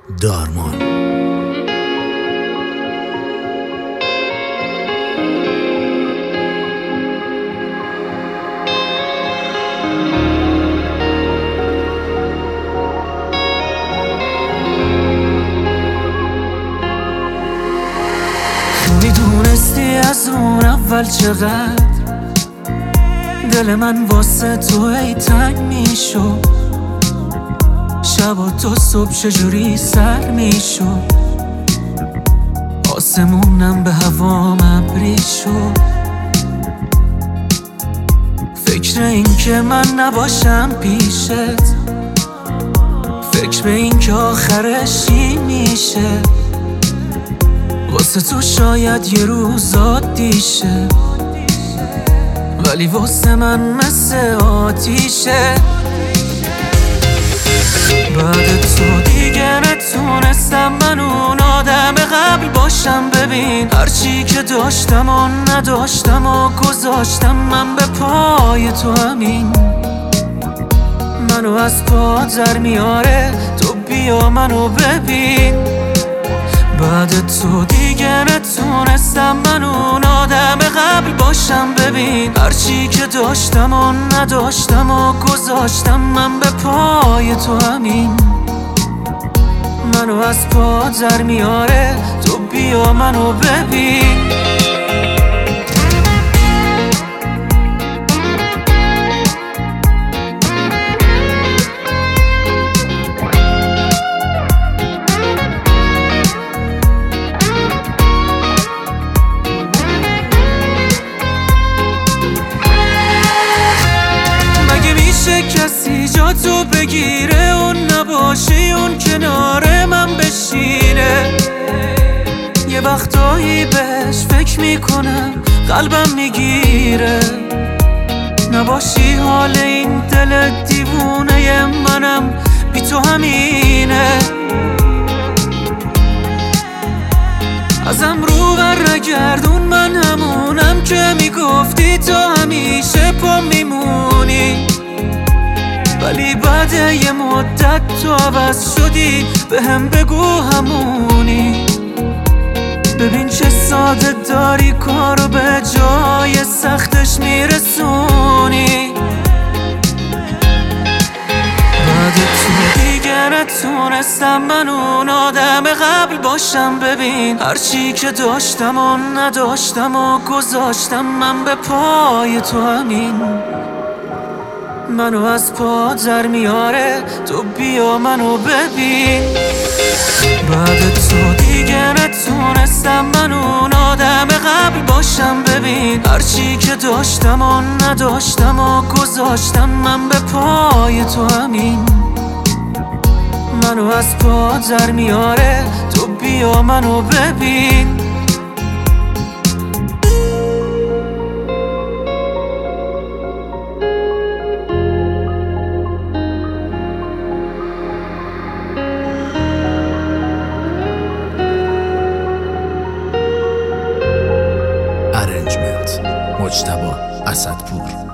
دارمان. میدونستی از اون اول چقدر دل من واسه تو ای تنگ میشد، شب و تو صبح چجوری سر میشد، آسمونم به هوام ابری شد. فکر این که من نباشم پیشت، فکر به این که آخرش این میشه، واسه تو شاید یه روز عادی شه، ولی واسه من مثل آتیشه. بعد تو دیگه نتونستم من اون آدم قبل باشم. ببین هرچی که داشتم و نداشتم و گذاشتم من به پای تو، همین منو از پا در میاره. تو بیا منو ببین، بعد تو دیگه نتونستم من اون آدم قبل باشم. ببین هرچی که داشتم و نداشتم و گذاشتم من به پای تو، همین منو از پا در میاره. تو بیا منو ببین. کسی جا تو بگیره اون نباشی، اون کنار من بشینه. یه وقتایی بهش فکر میکنم قلبم میگیره. نباشی حال این دل دیوونه منم بی تو همینه. ازم رو بر نگردون، من همونم که میگفتی تو همیشه پا میمونی، ولی بعد یه مدت تو عوض شدی. به هم بگو همونی. ببین چه ساده داری کارو به جای سختش میرسونی. بعد تو دیگه نتونستم من اون آدم قبل باشم. ببین هرچی که داشتم و نداشتم و گذاشتم من به پای تو، همین منو از پا در میاره. تو بیا منو ببین، بعد تو دیگه نتونستم من اون آدم قبل باشم. ببین هرچی که داشتم و نداشتم و گذاشتم من به پای تو، همین منو از پا در میاره. تو بیا منو ببین. ارنجمنت مجتبی اسدپور.